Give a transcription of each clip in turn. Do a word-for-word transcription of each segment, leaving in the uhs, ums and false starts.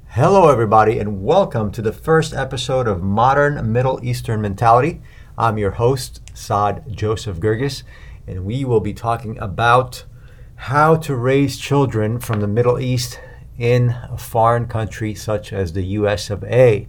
Hello, everybody, and welcome to the first episode of Modern Middle Eastern Mentality. I'm your host, Saad Joseph Gergis, and we will be talking about how to raise children from the Middle East in a foreign country such as the U S of A.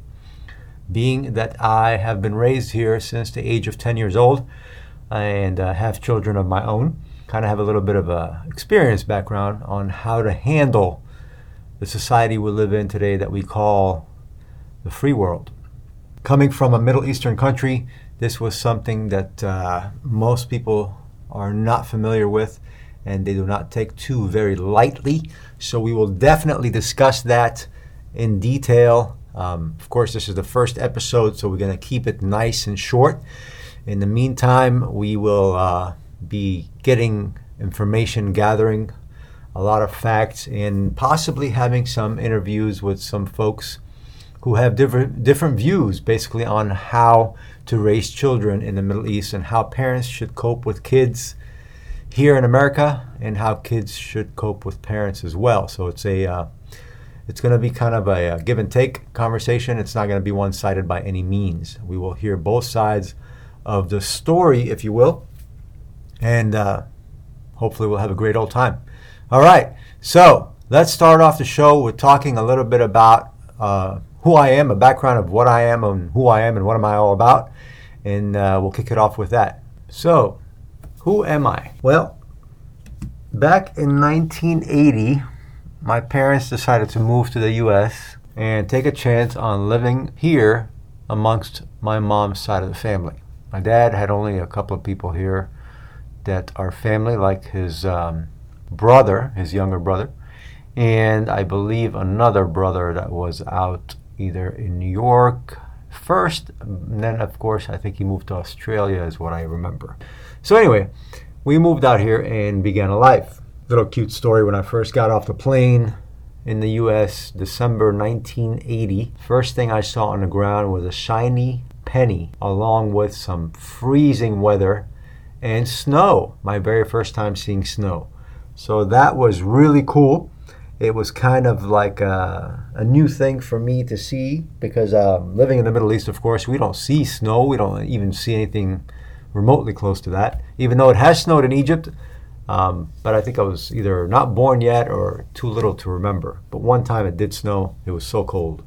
Being that I have been raised here since the age of ten years old and uh, have children of my own, kind of have a little bit of a experience background on how to handle the society we live in today that we call the free world. Coming from a Middle Eastern country, this was something that uh, most people are not familiar with and they do not take too very lightly. So we will definitely discuss that in detail. Um, of course, this is the first episode, so we're going to keep it nice and short. In the meantime, we will uh, be getting information, gathering a lot of facts, and possibly having some interviews with some folks who have different different views basically on how to raise children in the Middle East and how parents should cope with kids here in America and how kids should cope with parents as well. So it's a uh, it's going to be kind of a, a give and take conversation. It's not going to be one-sided by any means. We will hear both sides of the story, if you will, and uh, hopefully we'll have a great old time. All right, so let's start off the show with talking a little bit about uh, who I am, a background of what I am and who I am and what am I all about, and uh, we'll kick it off with that. So, who am I? Well, back in nineteen eighty, my parents decided to move to the U S and take a chance on living here amongst my mom's side of the family. My dad had only a couple of people here that are family, like his um, brother, his younger brother, and I believe another brother that was out either in New York first, and then of course I think he moved to Australia is what I remember. So anyway, we moved out here and began a life. Little cute story, when I first got off the plane in the U S, December nineteen eighty, first thing I saw on the ground was a shiny penny along with some freezing weather and snow. My very first time seeing snow. So that was really cool. It was kind of like a, a new thing for me to see because um, living in the Middle East, of course, we don't see snow. We don't even see anything remotely close to that, even though it has snowed in Egypt. Um, but I think I was either not born yet or too little to remember. But one time it did snow. It was so cold.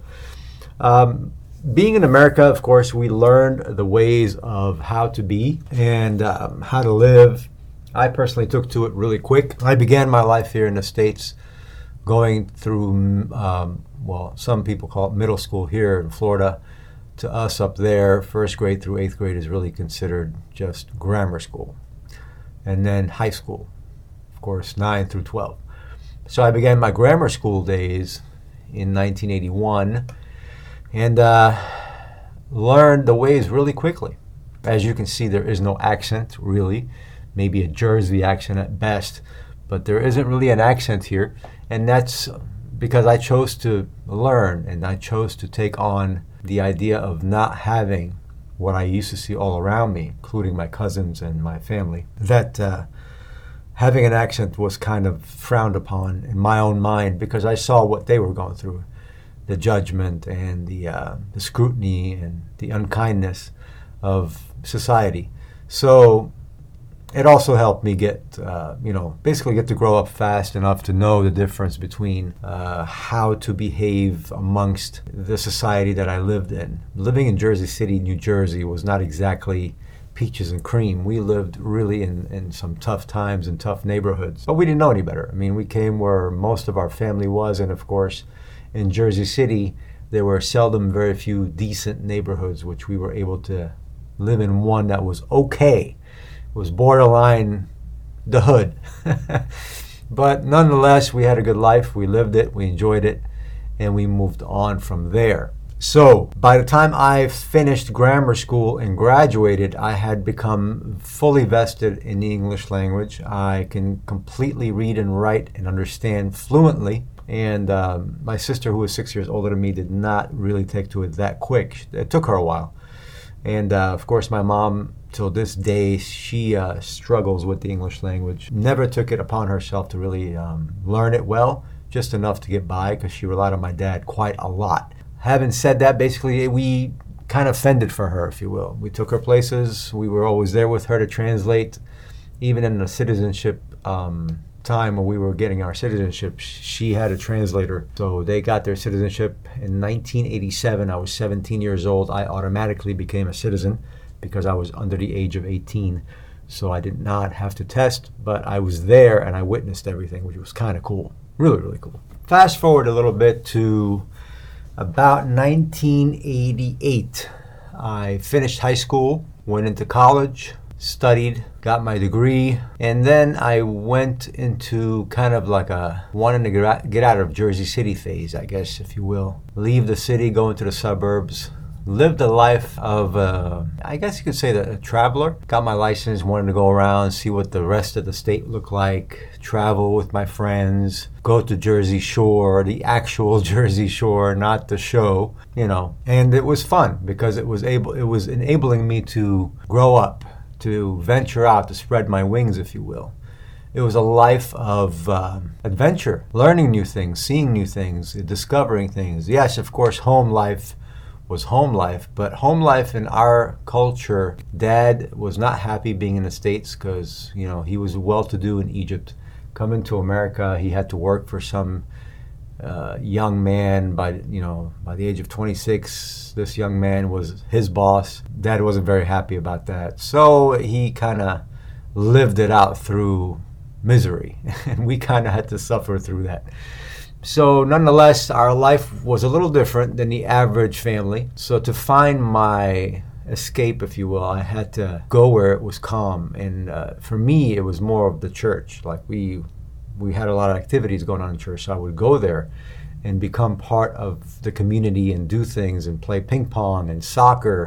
Um, being in America, of course, we learned the ways of how to be and um, how to live. I personally took to it really quick. I began my life here in the States going through, um, well, some people call it middle school here in Florida. To us up there, first grade through eighth grade is really considered just grammar school. And then high school, of course, nine through twelve. So I began my grammar school days in nineteen eighty-one and uh, learned the ways really quickly. As you can see, there is no accent, really. Maybe a Jersey accent at best, but there isn't really an accent here, and that's because I chose to learn and I chose to take on the idea of not having what I used to see all around me, including my cousins and my family, that uh, having an accent was kind of frowned upon in my own mind because I saw what they were going through, the judgment and the, uh, the scrutiny and the unkindness of society. So it also helped me get, uh, you know, basically get to grow up fast enough to know the difference between uh, how to behave amongst the society that I lived in. Living in Jersey City, New Jersey was not exactly peaches and cream. We lived really in, in some tough times and tough neighborhoods, but we didn't know any better. I mean, we came where most of our family was, and of course, in Jersey City, there were seldom very few decent neighborhoods, which we were able to live in one that was okay. Was borderline the hood. But nonetheless, we had a good life. We lived it, we enjoyed it, and we moved on from there. So by the time I finished grammar school and graduated, I had become fully vested in the English language. I can completely read and write and understand fluently. And um, my sister, who was six years older than me, did not really take to it that quick. It took her a while. And uh, of course, my mom, till this day, she uh, struggles with the English language. Never took it upon herself to really um, learn it well. just enough to get by because she relied on my dad quite a lot. Having said that, basically we kind of fended for her, if you will. We took her places. We were always there with her to translate. Even in the citizenship um, time when we were getting our citizenship, she had a translator. So they got their citizenship in nineteen eighty-seven. I was seventeen years old. I automatically became a citizen because I was under the age of eighteen. So I did not have to test, but I was there and I witnessed everything, which was kind of cool. Really, really cool. Fast forward a little bit to about nineteen eighty-eight. I finished high school, went into college, studied, got my degree, and then I went into kind of like a wanting to get out of Jersey City phase, I guess, if you will. Leave the city, go into the suburbs. Lived a life of, uh, I guess you could say, that a traveler. Got my license, wanted to go around, see what the rest of the state looked like, travel with my friends, go to Jersey Shore, the actual Jersey Shore, not the show, you know. And it was fun because it was able, it was enabling me to grow up, to venture out, to spread my wings, if you will. It was a life of um, adventure, learning new things, seeing new things, discovering things. Yes, of course, home life was home life, but home life in our culture, Dad was not happy being in the States because, you know, he was well-to-do in Egypt. Coming to America, he had to work for some uh, young man. By, you know, by the age of twenty-six, this young man was his boss. Dad wasn't very happy about that, so he kind of lived it out through misery, and we kind of had to suffer through that. So nonetheless, our life was a little different than the average family. So to find my escape, if you will, I had to go where it was calm. And uh, for me, it was more of the church. Like we we had a lot of activities going on in church. So I would go there and become part of the community and do things and play ping pong and soccer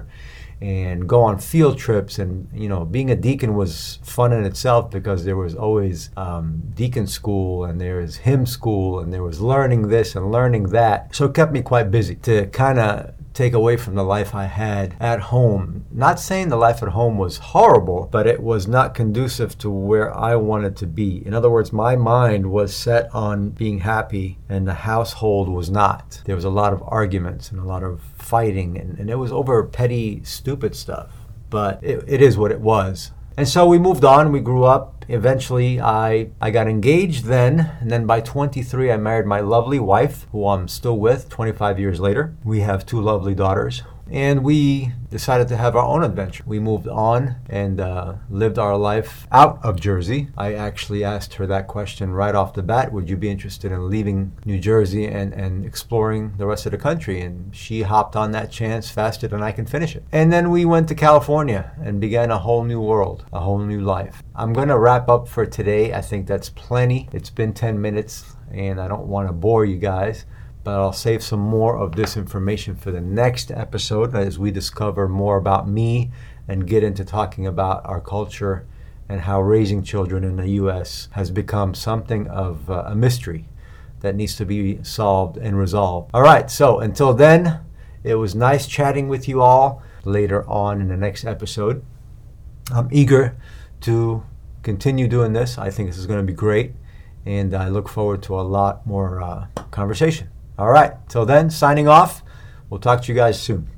and go on field trips. And, you know, being a deacon was fun in itself because there was always um, deacon school and there was hymn school and there was learning this and learning that. So it kept me quite busy to kind of take away from the life I had at home. Not saying the life at home was horrible, but it was not conducive to where I wanted to be. In other words, my mind was set on being happy and the household was not. There was a lot of arguments and a lot of fighting, and, and it was over petty, stupid stuff. But it, it is what it was. And so we moved on, we grew up. Eventually, I, I got engaged then, and then by twenty-three, I married my lovely wife, who I'm still with twenty-five years later. We have two lovely daughters, and we decided to have our own adventure. We moved on and uh, lived our life out of Jersey. I actually asked her that question right off the bat, would you be interested in leaving New Jersey and, and exploring the rest of the country? And she hopped on that chance faster than I can finish it. And then we went to California and began a whole new world, a whole new life. I'm going to wrap up for today. I think that's plenty. It's been ten minutes and I don't want to bore you guys, but I'll save some more of this information for the next episode as we discover more about me and get into talking about our culture and how raising children in the U S has become something of uh, a mystery that needs to be solved and resolved. All right, so until then, it was nice chatting with you all. Later on in the next episode, I'm eager to continue doing this. I think this is going to be great, and I look forward to a lot more uh, conversation. All right, till then, signing off. We'll talk to you guys soon.